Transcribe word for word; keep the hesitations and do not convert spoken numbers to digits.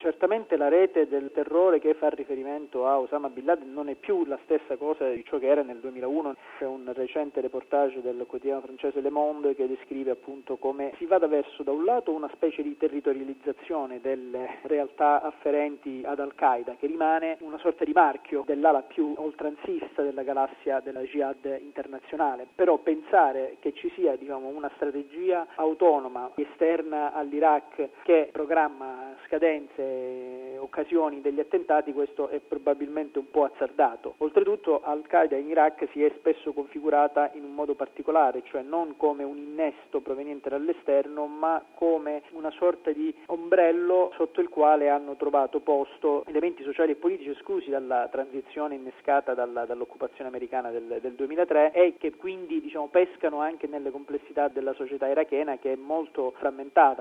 Certamente la rete del terrore che fa riferimento a Osama Bin Laden non è più la stessa cosa di ciò che era nel duemilauno. C'è un recente reportage del quotidiano francese Le Monde che descrive appunto come si vada verso da un lato una specie di territorializzazione delle realtà afferenti ad Al-Qaeda, che rimane una sorta di marchio dell'ala più oltranzista della galassia della jihad internazionale. Però pensare che ci sia diciamo una strategia autonoma esterna all'Iraq che programma scadenze, occasioni degli attentati, questo è probabilmente un po' azzardato. Oltretutto Al-Qaeda in Iraq si è spesso configurata in un modo particolare, cioè non come un innesto proveniente dall'esterno, ma come una sorta di ombrello sotto il quale hanno trovato posto elementi sociali e politici esclusi dalla transizione innescata dalla, dall'occupazione americana del, del duemilatré e che quindi diciamo pescano anche nelle complessità della società irachena, che è molto frammentata.